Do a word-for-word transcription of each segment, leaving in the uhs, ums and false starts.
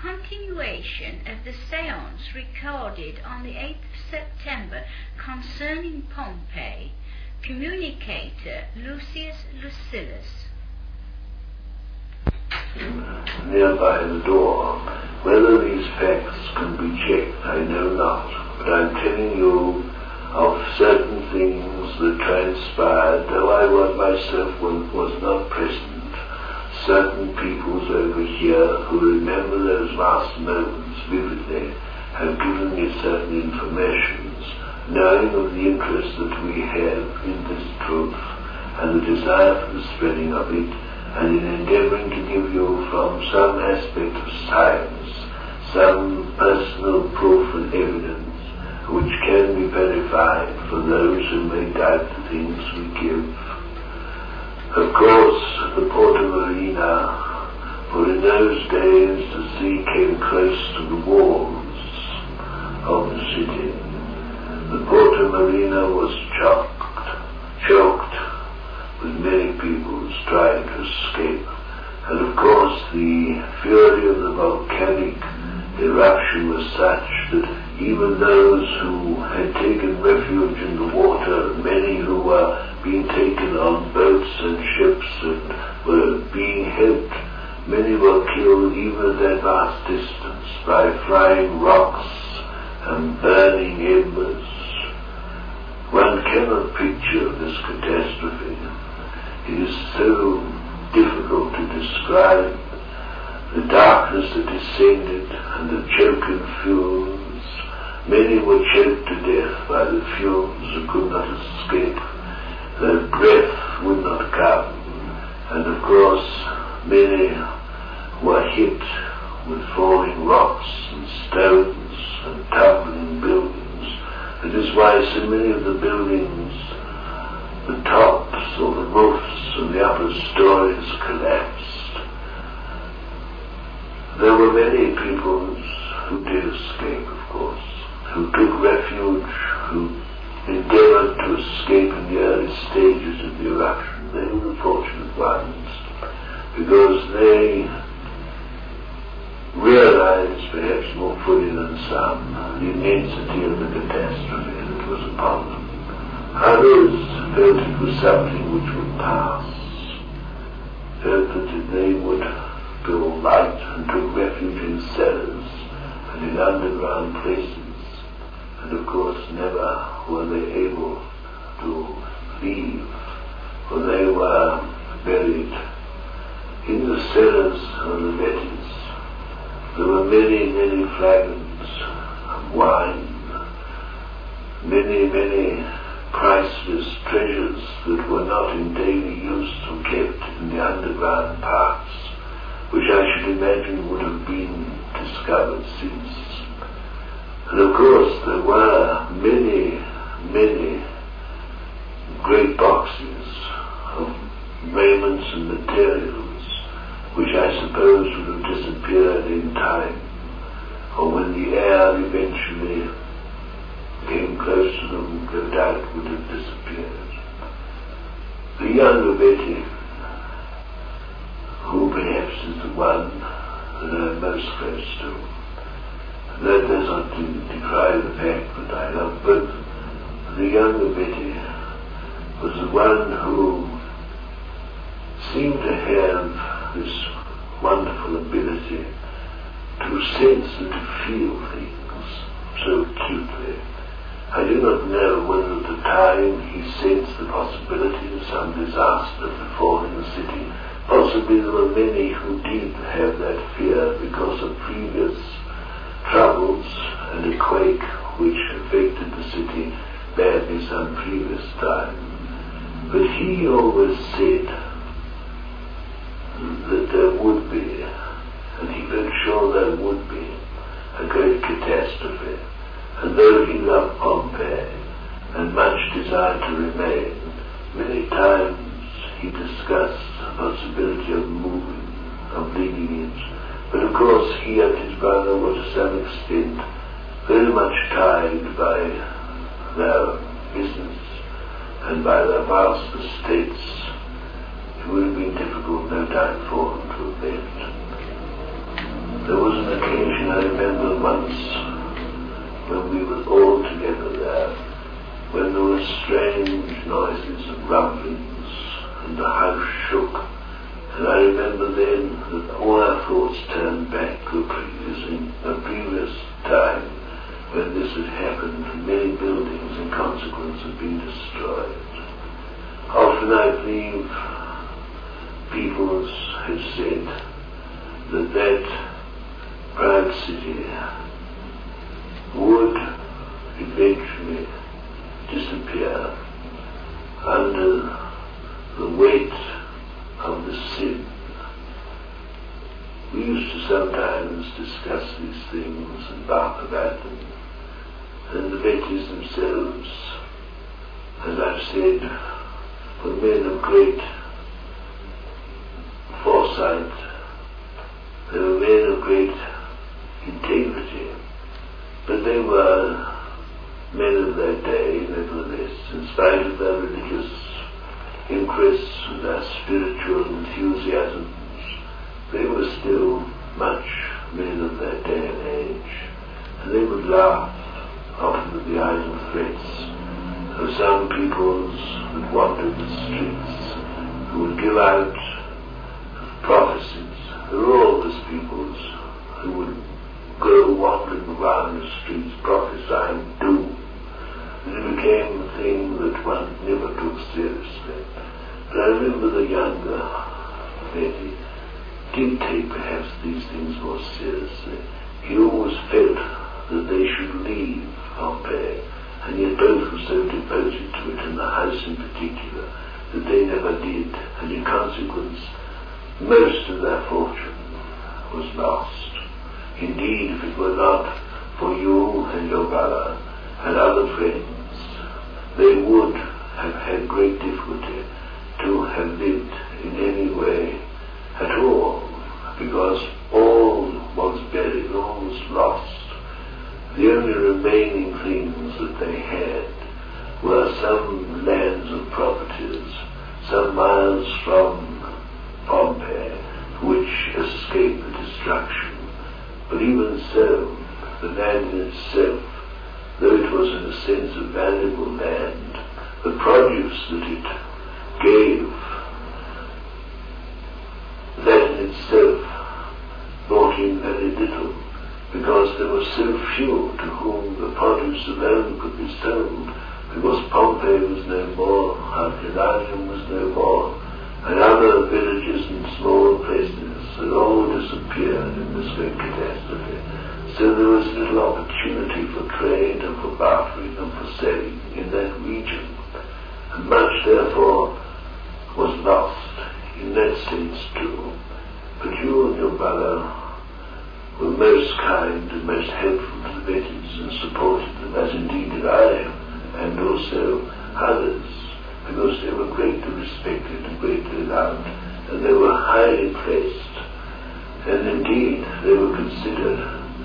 continuation of the seance recorded on the eighth of September concerning Pompeii, communicator Lucius Lucilius. Nearby the door. Whether these facts can be checked, I know not, but I'm telling you of certain things that transpired, though I was myself was not present. Certain peoples over here who remember those last moments vividly have given me certain informations, knowing of the interest that we have in this truth and the desire for the spreading of it, and in endeavoring to give you from some aspect of science some personal proof and evidence which can be verified for those who may doubt the things we give. Of course, the Porta Marina, for in those days the sea came close to the walls of the city. The Porta Marina was choked, choked with many people trying to escape. And of course the fury of the volcanic eruption was such that even those who had taken refuge in the water, many who were being taken on boats and ships and were being helped, many were killed even at that vast distance by flying rocks and burning embers. One cannot picture this catastrophe. It is so difficult to describe the darkness that descended and the choking fumes. Many were choked to death by the fumes and could not escape. Their breath would not come. And of course, many were hit with falling rocks and stones and tumbling buildings. It is why so many of the buildings, the tops or the roofs and the upper stories collapsed. There were many people who did escape, of course, who took refuge, who endeavored to escape in the early stages of the eruption. They were the fortunate ones, because they realized, perhaps more fully than some, the immensity of the catastrophe that was upon them. Others felt it was something which would pass, felt that they would go light and took refuge in cellars and in underground places. And of course never were they able to leave, for they were buried in the cellars of the Vetis. There were many, many flagons of wine, many, many priceless treasures that were not in daily use or kept in the underground parts, which I should imagine would have been discovered since. And of course there were many, many great boxes of raiments and materials which I suppose would have disappeared in time, or when the air eventually came close to them, no doubt would have disappeared. The younger Betty, who perhaps is the one that I'm most close to, that does not decry the fact that I love both. The younger Betty was the one who seemed to have this wonderful ability to sense and to feel things so acutely. I do not know whether at the time he sensed the possibility of some disaster befalling the city. Possibly there were many who did have that fear because of previous troubles and a quake which affected the city badly some previous time. But he always said that there would be, and he felt sure there would be, a great catastrophe. And though he loved Pompeii and much desired to remain, many times he discussed the possibility of moving, of leaving it. But of course he and his brother were to some extent very much tied by their business and by their vast estates. It would have been difficult, no doubt, for them to have left. There was was an occasion I remember once when we were all together there, when there were strange noises and rumblings and the house shook, and I remember then that all our thoughts turned back to a previous, a previous time when this had happened and many buildings in consequence had been destroyed. Often I believe peoples have said that that proud city would eventually disappear under the weight of the sin. We used to sometimes discuss these things and laugh about them, and the Bettys themselves, as I've said, were men of great foresight. They were men of great integrity, but they were men of their day, nevertheless, in spite of their religious interests and their spiritual enthusiasms. They were still much men of their day and age, and they would laugh often at the idle threats of some peoples that wandered the streets, who would give out prophecies. There were always peoples who would go wandering around the streets prophesying doom. And it became a thing that one never took seriously. But I remember the younger Betty did take perhaps these things more seriously. He always felt that they should leave Pompeii, and yet both were so devoted to it, and the house in particular, that they never did, and in consequence most of their fortune was lost. Indeed, if it were not for you and your brother and other friends, they would have had great difficulty to have lived in any way at all, because all was buried, all was lost. The only remaining things that they had were some lands of properties, some miles from Pompeii, which escaped the destruction. But even so, the land in itself, though it was in a sense a valuable land, the produce that it gave, that in itself brought in very little, because there were so few to whom the produce alone could be sold, because Pompeii was no more, Herculaneum was no more, and other villages and small places had all disappeared in this great catastrophe. So there was little opportunity for trade and for bartering and for selling in that region, and much therefore was lost in that sense too. But you and your brother were most kind and most helpful to the Bettys and supported them, as indeed did I, and also others, because they were greatly respected and greatly loved, and they were highly placed, and indeed they were considered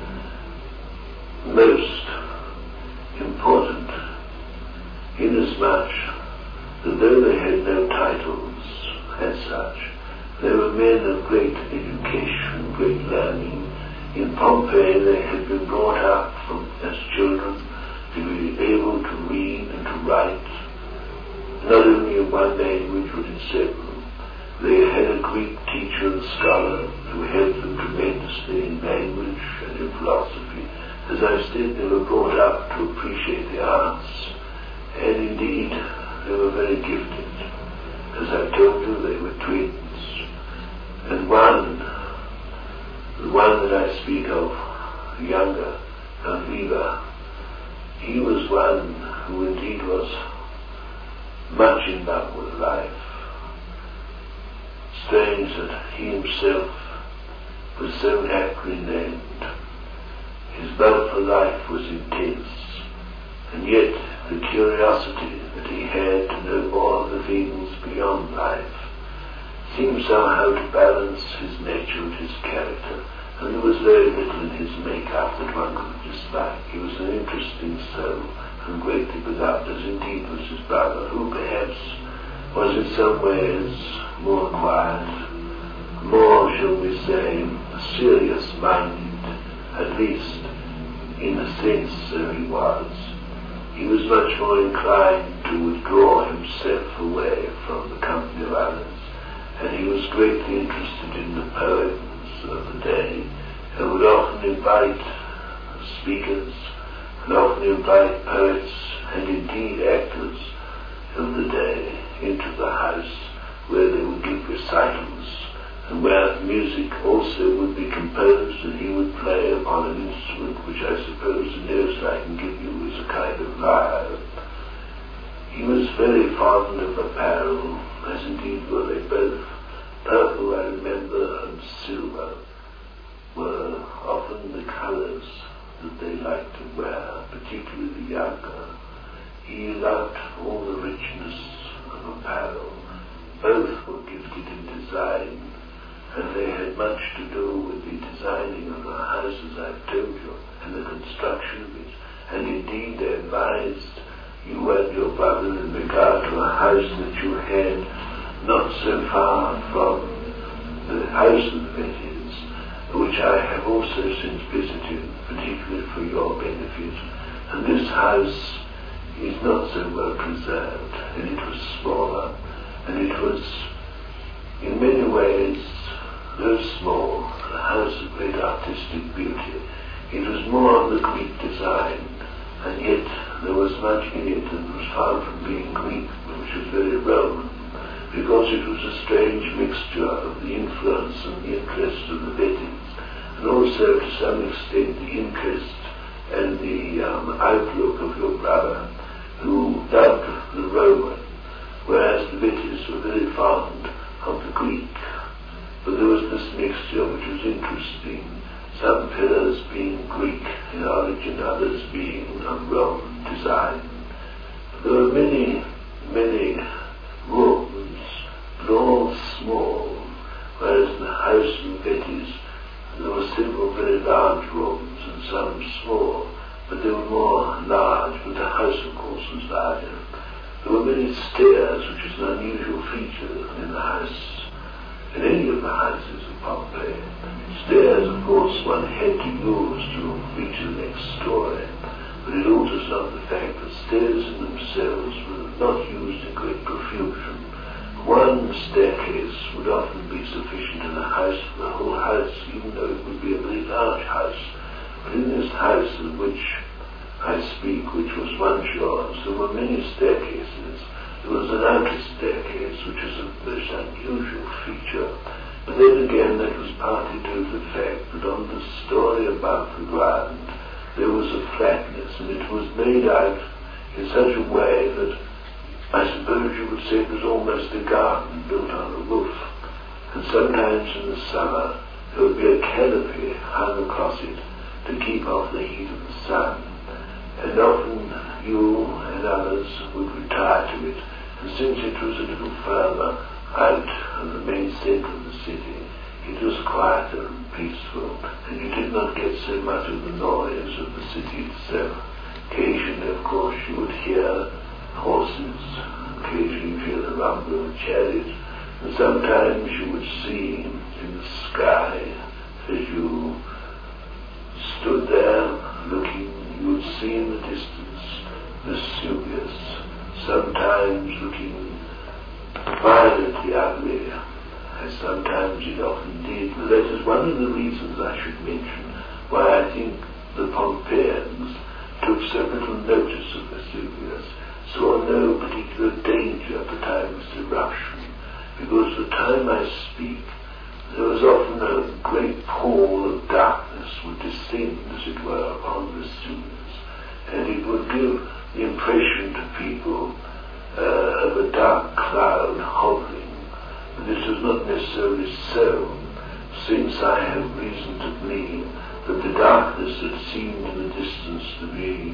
most important, inasmuch that though they had no titles as such, they were men of great education, great learning. In Pompeii they had been brought up from, as children to be able to read and to write, not only in one language but in several. They had a Greek teacher and scholar who helped them tremendously in language and in philosophy. As I said, they were brought up to appreciate the arts, and indeed they were very gifted. As I told you, they were twins. And one, the one that I speak of, the younger, Conviva, he was one who indeed was much in love with life. Strange that he himself was so aptly named. His love for life was intense, and yet the curiosity that he had to know more of the things beyond life seemed somehow to balance his nature and his character, and there was very little in his make-up that one could dislike. He was an interesting soul, and greatly beloved, as indeed was his brother, who perhaps was in some ways more quiet, more, shall we say, serious-minded, At least, in a sense, so he was. He was much more inclined to withdraw himself away from the company of others, and he was greatly interested in the poems of the day, and would often invite speakers, and often invite poets, and indeed actors of the day into the house where they would give recitals, and where music also would be composed, and he would play upon an instrument which I suppose the nearest I can give you is a kind of lyre. He was very fond of apparel, as indeed were they both. Purple, I remember, and silver were often the colours that they liked to wear, particularly the younger. He loved all the richness of apparel. Both were gifted in design, and they had much to do with the designing of the house, as I've told you, and the construction of it. And indeed they advised you and your brother in regard to a house that you had not so far from the house of the Bettys, which I have also since visited, particularly for your benefit. And this house is not so well preserved, and it was smaller, and it was in many ways, though small, a house of great artistic beauty. It was more of the Greek design, and yet there was much in it that was far from being Greek, which was very Roman, because it was a strange mixture of the influence and the interest of the Bettys, and also to some extent the interest and the um, outlook of your brother, who loved the Roman, whereas the Bettys were very fond of the Greek. But there was this mixture which was interesting, some pillars being Greek in origin, others being of Roman design. There were many, many rooms, but all small, whereas in the house of the Bettys there were several very large rooms and some small, but they were more large, but the house of course was larger. There were many stairs, which is an unusual feature in the house, in any of the houses of Pompeii. Stairs, of course, one had to use to reach the next story, but it alters not the fact that stairs in themselves were not used in great profusion. One staircase would often be sufficient in a house for the whole house, even though it would be a very large house. But in this house of which I speak, which was once yours, there were many staircases. There was an outer staircase, which is a most unusual feature. But then again, that was partly due to the fact that on the story above the ground, there was a flatness, and it was made out in such a way that I suppose you would say it was almost a garden built on a roof. And sometimes in the summer, there would be a canopy hung across it to keep off the heat of the sun. And often you and others would retire to it, and since it was a little further out of the main centre of the city, it was quieter and peaceful, and you did not get so much of the noise of the city itself. Occasionally, of course, you would hear horses, occasionally you hear the rumble of a chariot, and sometimes you would see in the sky, as you stood there looking, you would see in the distance Vesuvius, sometimes looking violently ugly, as sometimes it often did. But that is one of the reasons I should mention why I think the Pompeians took so little notice of Vesuvius, saw no particular danger at the time of its eruption, because the time I speak, there was often a great pall of darkness would descend, as it were, upon Vesuvius, and it would give the impression to people uh, of a dark cloud hovering. But this was not necessarily so, since I have reason to believe that the darkness that seemed in the distance to be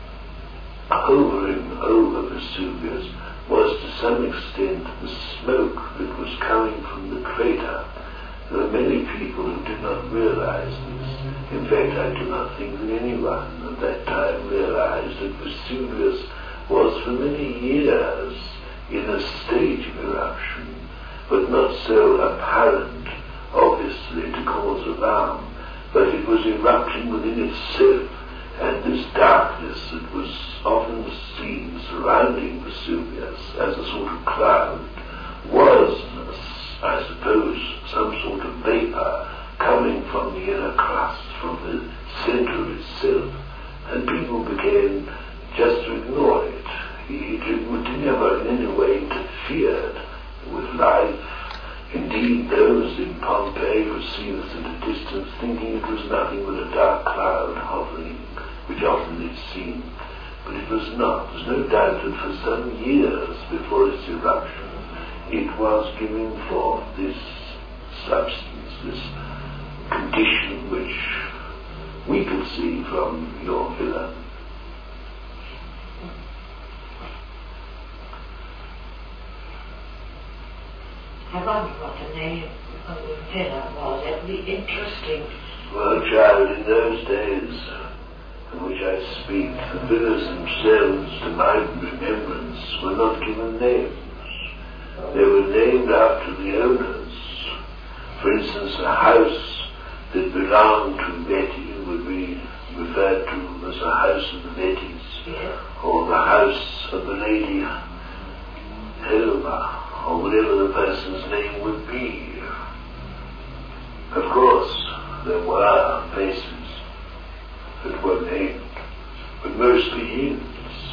hovering over Vesuvius was to some extent the smoke that was coming from the crater. There were many people who did not realize this. In fact, I do not think that anyone at that time realized that Vesuvius was for many years in a stage of eruption, but not so apparent, obviously, to cause alarm. but it was erupting within itself, and this darkness that was often seen surrounding Vesuvius as a sort of cloud was, I suppose, some sort of vapor coming from the inner crust, from the center itself, and people began just to ignore it. It, it never in any way interfered with life. Indeed, those in Pompeii would see this at a distance, thinking it was nothing but a dark cloud hovering, which often is seen. But it was not. There's no doubt that for some years before its eruption, it was giving forth this substance, this condition which we could see from your villa. I wonder what the name of the villa was. It would be interesting. Well, child, in those days in which I speak, the villas themselves, to my remembrance, were not given names. They were named after the owners. For instance, a house that belonged to Betty would be referred to as the house of the Bettys, Yeah. or the house of the Lady Helma, or whatever the person's name would be. Of course, there were places that were named, but mostly inns,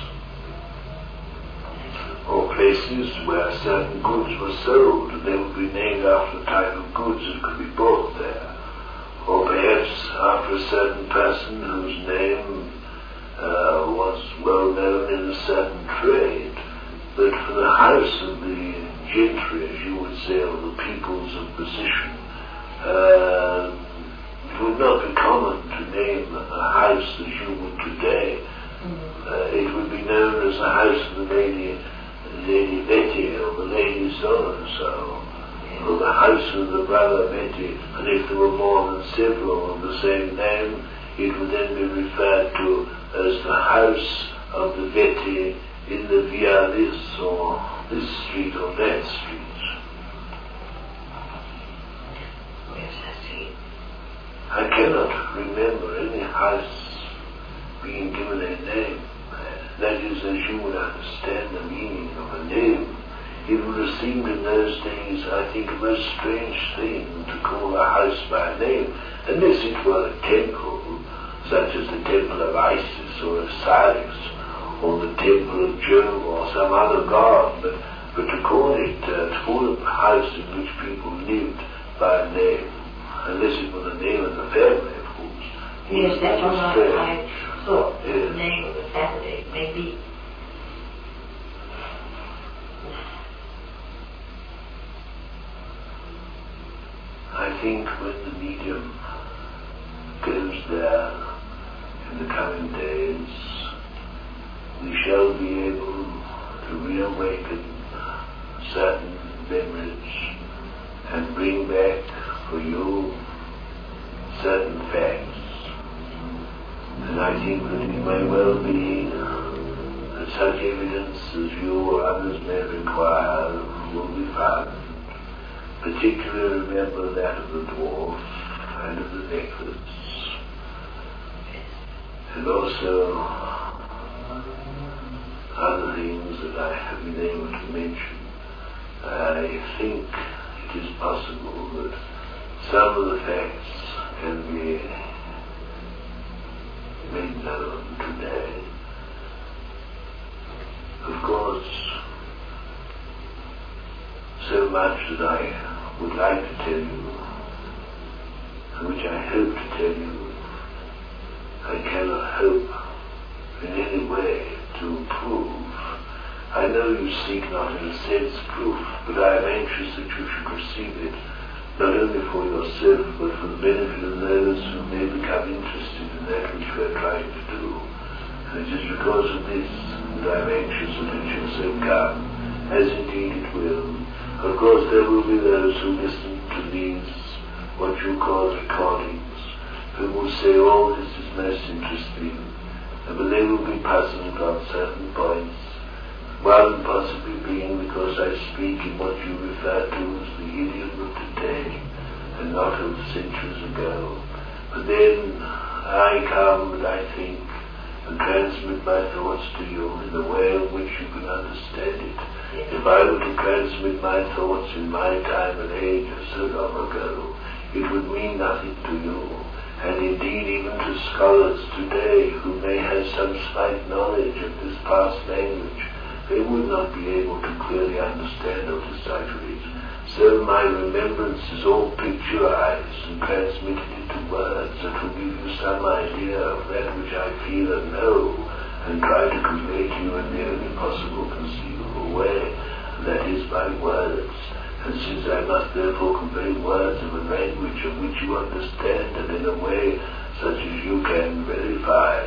or places where certain goods were sold, and they would be named after the type of goods that could be bought there, or perhaps after a certain person whose name uh, was well known in a certain trade. But for the house of the gentry, as you would say, or the peoples of position, uh, it would not be common to name a house as you would today. Mm-hmm. Uh, it would be known as the house of the Lady, Lady Betty, or the Lady so-and-so, or the house of the Brother Betty, and if there were more than several of the same name, it would then be referred to as the house of the Betty in the Via this, or this street, or that street. Yes, I see. I cannot remember any house being given a name. That is, as you would understand the meaning of a name. It would have seemed in those days, I think, a most strange thing to call a house by name, unless it were a temple, such as the temple of Isis or Osiris, or the temple of Jove or some other god, but, but to call it, uh, to call it a house in which people lived by name, unless it were the name of the family, of course. Yes, that's what I thought, yes. The name of the family, maybe. I think when the medium goes there in the coming days, we shall be able to reawaken certain memories and bring back for you certain facts. And I think that it may well be that such evidence as you or others may require will be found. Particularly remember that of the dwarf and of the necklace. And also other things that I have been able to mention. I think it is possible that some of the facts can be made known today. Of course, so much that I would like to tell you, and which I hope to tell you, I cannot hope in any way to prove. I know you seek not in a sense proof, but I am anxious that you should receive it, not only for yourself, but for the benefit of those who may become interested in that which we are trying to do. And it is because of this that I am anxious that it shall so come, as indeed it will. Of course, there will be those who listen to these, what you call recordings, who will say, oh, this is most interesting, but they will be puzzled on certain points. One possibly being because I speak in what you refer to as the idiom of today, and not of centuries ago. But then I come and I think and transmit my thoughts to you in a way in which you can understand it. Yes. If I were to transmit my thoughts in my time and age so long ago, it would mean nothing to you. And indeed even to scholars today who may have some slight knowledge of this past language, they would not be able to clearly understand or decipher it. So my remembrance is all picturized and transmitted into words that will give you some idea of that which I feel and know, and try to convey to you in the only possible conceivable way, and that is by words. And since I must therefore convey words of a language of which you understand and in a way such as you can verify,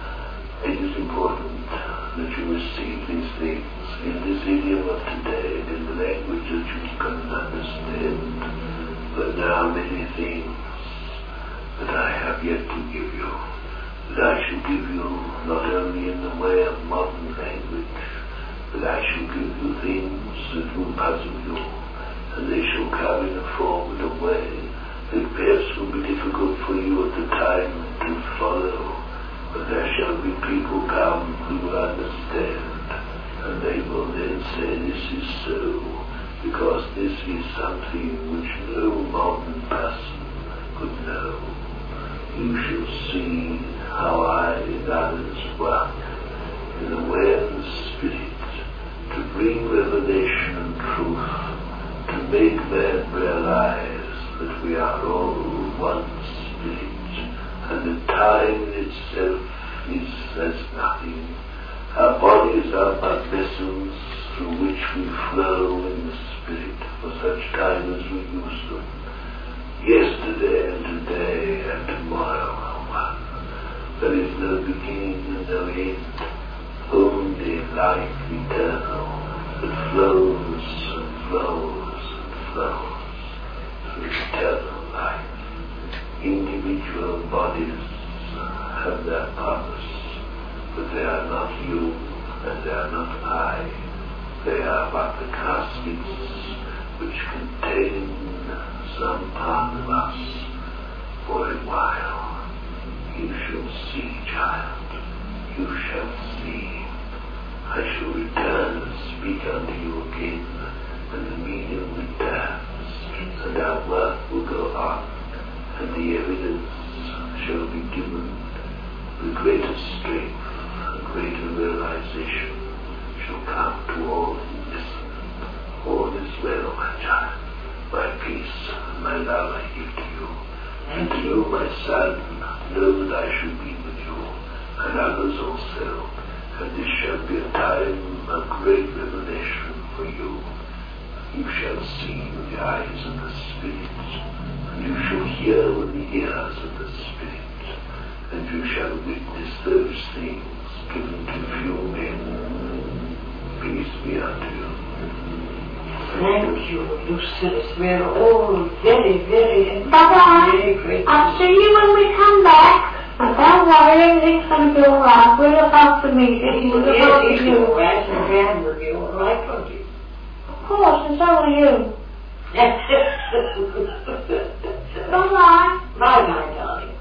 it is important that you receive these things in this idiom of today and in the language that you can understand. But there are many things that I have yet to give you, that I shall give you not only in the way of modern language, but I shall give you things that will puzzle you, and they shall come in a form and a way that perhaps will be difficult for you at the time to follow. But there shall be people come who will understand, and they will then say this is so, because this is something which no modern person could know. You shall see how I and others work in the way of the Spirit to bring revelation and truth, to make man realize that we are all one Spirit, and that time in itself is as nothing. Our bodies are but vessels through which we flow in the Spirit for such time as we use them. Yesterday and today and tomorrow are one. There is no beginning and no end, only life eternal that flows and flows and flows through eternal life. Individual bodies have their purpose, but they are not you and they are not I. They are but the caskets which contain some part of us for a while. You shall see, child, you shall see. I shall return and speak unto you again, and the medium returns, and our work will go on, and the evidence shall be given with greater strength and greater realization shall come to all who listen. All is well, my child. My peace and my love I give to you. And to you, my son, know that I shall be with you, and others also. And this shall be a time of great revelation for you. You shall see with the eyes of the Spirit, and you shall hear with the ears of the Spirit, and you shall witness those things given to few men. Peace be unto you. Thank you, Lucius. We're all very, very, Bye-bye. very grateful. I'll see you when we come back. And don't worry, everything's going to be all right. We'll look after me. We'll look Yes, after it's you. all right, and Gran will be all right, won't you? Of course, and so will you. Bye-bye. Bye-bye, darling.